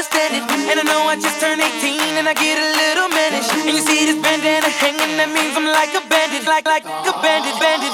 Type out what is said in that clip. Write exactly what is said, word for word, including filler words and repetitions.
understand it. And I know I just turned eighteen and I get a little mannish. And you see this bandana hanging, that means I'm like a bandit, like like a bandit, bandit.